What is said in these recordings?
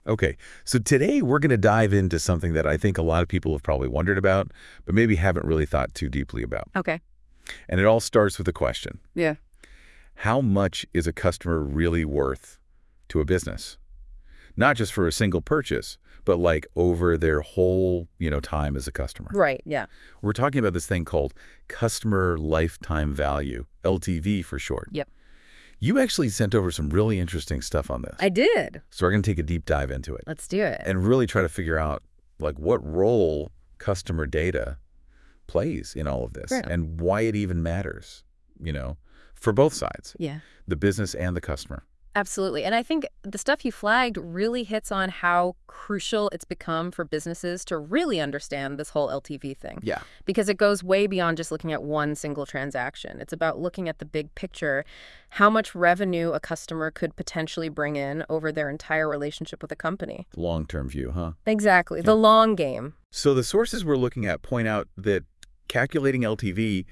Okay, so today we're going to dive into something that I think a lot of people have probably wondered about, but maybe haven't really thought too deeply about. Okay. And it all starts with a question. Yeah. How much is a customer really worth to a business? Not just for a single purchase, but like over their whole, time as a customer. Right. Yeah. We're talking about this thing called customer lifetime value, LTV for short. Yep. You actually sent over some really interesting stuff on this. I did. So we're going to take a deep dive into it Let's do it. and really try to figure out like what role customer data plays in all of this Right. and why it even matters, for both sides, Yeah. the business and the customer. Absolutely. And I think the stuff you flagged really hits on how crucial it's become for businesses to really understand this whole LTV thing. Yeah. Because it goes way beyond just looking at one single transaction. It's about looking at the big picture, how much revenue a customer could potentially bring in over their entire relationship with a company. Long-term view, huh? Exactly. The long game. So the sources we're looking at point out that calculating LTV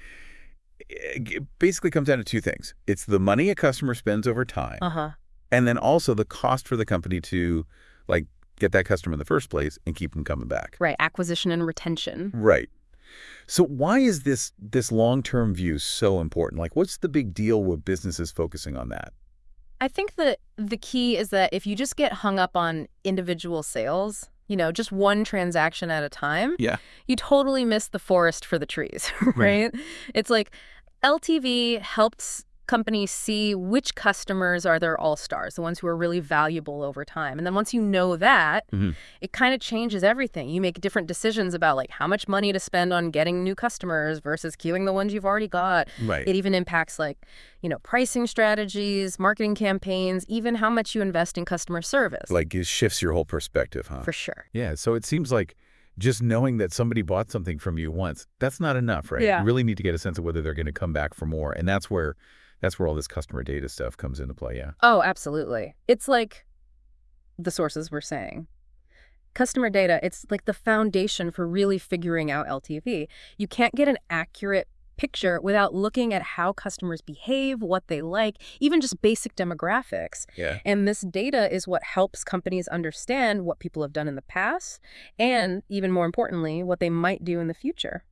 basically comes down to two things. It's the money a customer spends over time, Uh-huh. and then also the cost for the company to like get that customer in the first place and keep them coming back. Right. Acquisition and retention. Right. So why is this long-term view so important? Like, what's the big deal with businesses focusing on that? I think that the key is that if you just get hung up on individual sales, just one transaction at a time, Yeah. you totally miss the forest for the trees, right? It's like LTV helps companies see which customers are their all-stars, the ones who are really valuable over time. And then once you know that, Mhm. it kind of changes everything. You make different decisions about like how much money to spend on getting new customers versus queuing the ones you've already got. Right. It even impacts like, pricing strategies, marketing campaigns, even how much you invest in customer service. Like it shifts your whole perspective, huh? For sure. Yeah. So it seems like just knowing that somebody bought something from you once, that's not enough, right? Yeah. You really need to get a sense of whether they're going to come back for more. And that's where all this customer data stuff comes into play. Yeah. Oh, absolutely. It's like the sources were saying. Customer data, it's like the foundation for really figuring out LTV. You can't get an accurate picture without looking at how customers behave, what they like, even just basic demographics. Yeah. And this data is what helps companies understand what people have done in the past and, even more importantly, what they might do in the future.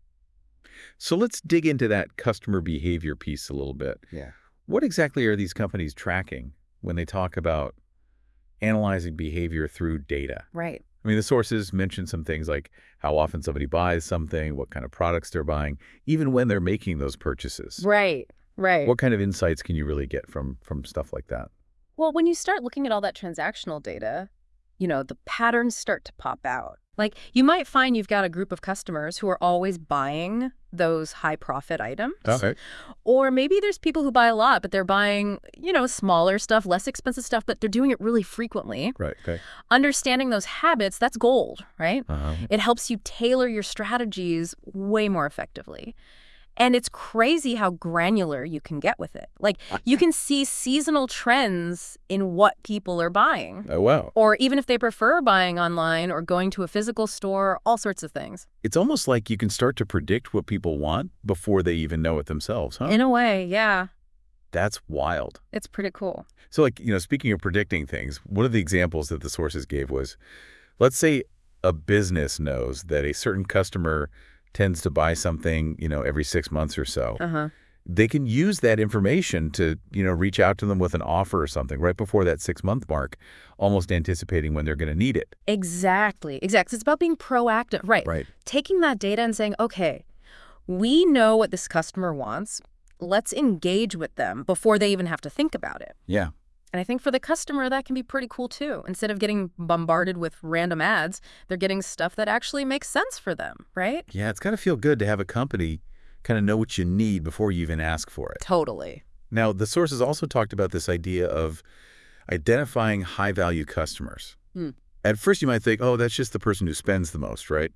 So let's dig into that customer behavior piece a little bit. Yeah. What exactly are these companies tracking when they talk about analyzing behavior through data? Right. I mean, the sources mention some things like how often somebody buys something, what kind of products they're buying, even when they're making those purchases. Right. Right. What kind of insights can you really get from stuff like that? Well, when you start looking at all that transactional data, the patterns start to pop out. Like, you might find you've got a group of customers who are always buying those high-profit items. Okay. Or maybe there's people who buy a lot, but they're buying, smaller stuff, less expensive stuff, but they're doing it really frequently. Right. Okay. Understanding those habits, that's gold, right? Uh-huh. It helps you tailor your strategies way more effectively. And it's crazy how granular you can get with it. Like, you can see seasonal trends in what people are buying. Oh, wow. Or even if they prefer buying online or going to a physical store, all sorts of things. It's almost like you can start to predict what people want before they even know it themselves, huh? In a way, yeah. That's wild. It's pretty cool. So, like, speaking of predicting things, one of the examples that the sources gave was, let's say a business knows that a certain customer tends to buy something, every 6 months or so. Uh-huh. They can use that information to, reach out to them with an offer or something right before that 6-month mark, almost anticipating when they're going to need it. Exactly. It's about being proactive. Right. Right. Taking that data and saying, okay, we know what this customer wants. Let's engage with them before they even have to think about it. Yeah. And I think for the customer, that can be pretty cool, too. Instead of getting bombarded with random ads, they're getting stuff that actually makes sense for them, right? Yeah, it's got to feel good to have a company kind of know what you need before you even ask for it. Totally. Now, the sources also talked about this idea of identifying high-value customers. At first, you might think, oh, that's just the person who spends the most, right?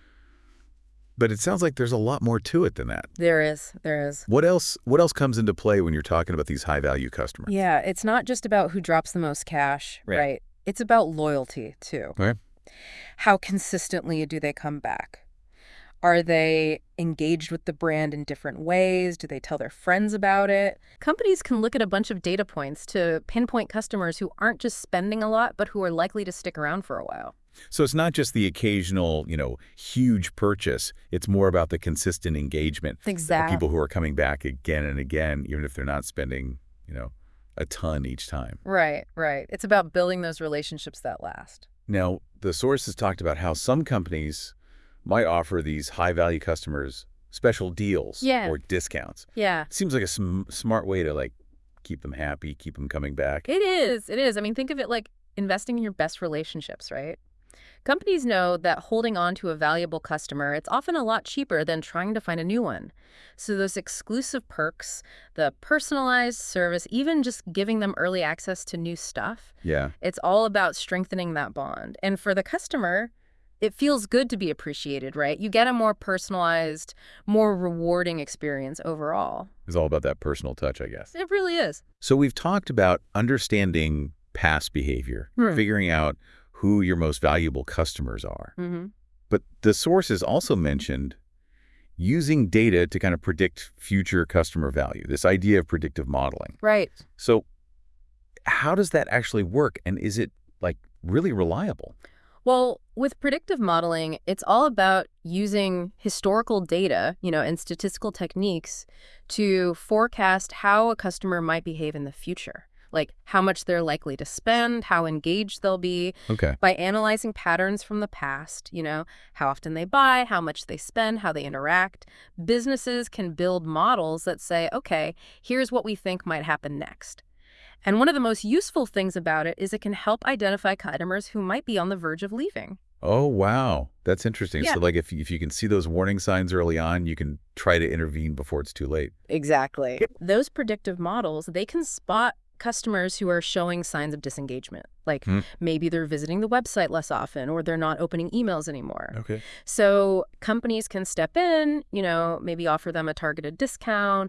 But it sounds like there's a lot more to it than that. There is. What else comes into play when you're talking about these high-value customers? Yeah, it's not just about who drops the most cash, Right. right? It's about loyalty, too. Okay. How consistently do they come back? Are they engaged with the brand in different ways? Do they tell their friends about it? Companies can look at a bunch of data points to pinpoint customers who aren't just spending a lot, but who are likely to stick around for a while. So it's not just the occasional, huge purchase. It's more about the consistent engagement. Exactly. People who are coming back again and again, even if they're not spending, a ton each time. Right, right. It's about building those relationships that last. Now, the sources talked about how some companies might offer these high-value customers special deals or discounts. Yeah. It seems like a smart way to, keep them happy, keep them coming back. It is. It is. I mean, think of it like investing in your best relationships, right? Companies know that holding on to a valuable customer, it's often a lot cheaper than trying to find a new one. So those exclusive perks, the personalized service, even just giving them early access to new stuff, Yeah. it's all about strengthening that bond. And for the customer, it feels good to be appreciated, right? You get a more personalized, more rewarding experience overall. It's all about that personal touch, I guess. It really is. So we've talked about understanding past behavior, figuring out who your most valuable customers are. Mm-hmm. But the sources also mentioned using data to kind of predict future customer value, this idea of predictive modeling. Right. So how does that actually work? And is it, really reliable? Well, with predictive modeling, it's all about using historical data, and statistical techniques to forecast how a customer might behave in the future. Like how much they're likely to spend, how engaged they'll be. Okay. By analyzing patterns from the past, how often they buy, how much they spend, how they interact. Businesses can build models that say, okay, here's what we think might happen next. And one of the most useful things about it is it can help identify customers who might be on the verge of leaving. Oh, wow. That's interesting. Yeah. So if you can see those warning signs early on, you can try to intervene before it's too late. Exactly. Those predictive models, they can spot customers who are showing signs of disengagement. Like maybe they're visiting the website less often or they're not opening emails anymore. Okay. So companies can step in, maybe offer them a targeted discount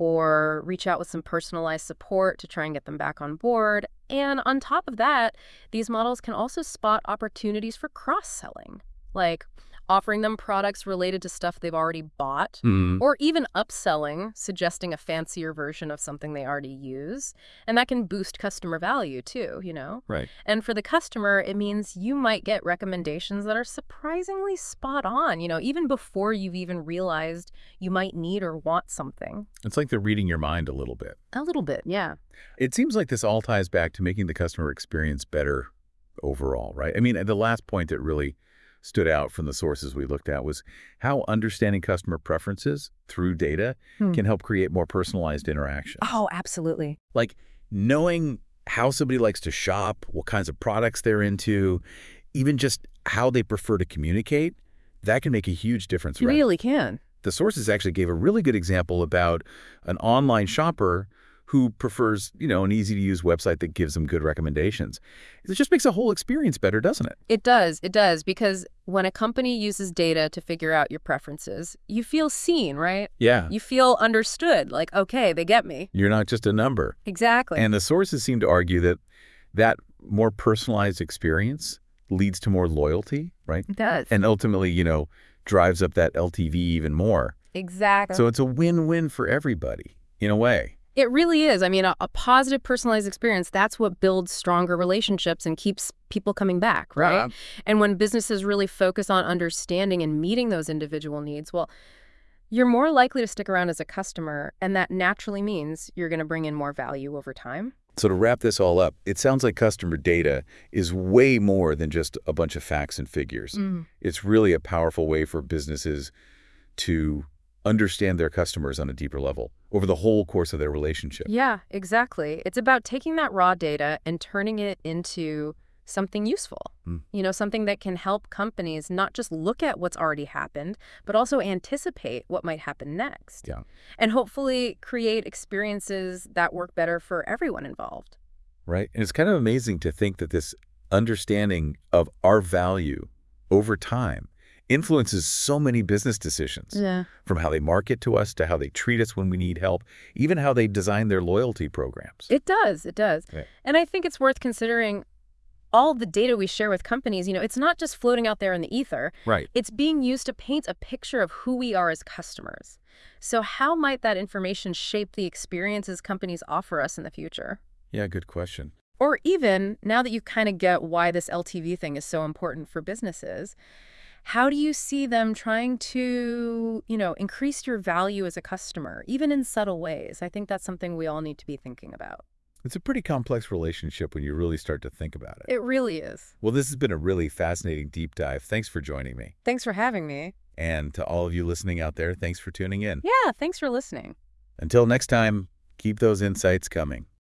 or reach out with some personalized support to try and get them back on board. And on top of that, these models can also spot opportunities for cross-selling, like offering them products related to stuff they've already bought, or even upselling, suggesting a fancier version of something they already use. And that can boost customer value too, Right. And for the customer, it means you might get recommendations that are surprisingly spot on, even before you've even realized you might need or want something. It's like they're reading your mind a little bit. A little bit, yeah. It seems like this all ties back to making the customer experience better overall, right? I mean, the last point that really stood out from the sources we looked at was how understanding customer preferences through data can help create more personalized interactions. Oh, absolutely. Like knowing how somebody likes to shop, what kinds of products they're into, even just how they prefer to communicate, that can make a huge difference. It really can. The sources actually gave a really good example about an online shopper who prefers, an easy-to-use website that gives them good recommendations. It just makes the whole experience better, doesn't it? It does, because when a company uses data to figure out your preferences, you feel seen, right? Yeah. You feel understood, like, okay, they get me. You're not just a number. Exactly. And the sources seem to argue that more personalized experience leads to more loyalty, right? It does. And ultimately, drives up that LTV even more. Exactly. So it's a win-win for everybody, in a way. It really is. I mean, a positive personalized experience, that's what builds stronger relationships and keeps people coming back, right? And when businesses really focus on understanding and meeting those individual needs, well, you're more likely to stick around as a customer, and that naturally means you're going to bring in more value over time. So to wrap this all up, it sounds like customer data is way more than just a bunch of facts and figures. It's really a powerful way for businesses to understand their customers on a deeper level over the whole course of their relationship. Yeah, exactly. It's about taking that raw data and turning it into something useful, something that can help companies not just look at what's already happened, but also anticipate what might happen next. Yeah. And hopefully create experiences that work better for everyone involved. Right. And it's kind of amazing to think that this understanding of our value over time influences so many business decisions. Yeah. From how they market to us to how they treat us when we need help, even how they design their loyalty programs. It does. It does. Yeah. And I think it's worth considering all the data we share with companies, it's not just floating out there in the ether. Right. It's being used to paint a picture of who we are as customers. So how might that information shape the experiences companies offer us in the future? Yeah, good question. Or even, now that you kind of get why this LTV thing is so important for businesses, how do you see them trying to, increase your value as a customer, even in subtle ways? I think that's something we all need to be thinking about. It's a pretty complex relationship when you really start to think about it. It really is. Well, this has been a really fascinating deep dive. Thanks for joining me. Thanks for having me. And to all of you listening out there, thanks for tuning in. Yeah, thanks for listening. Until next time, keep those insights coming.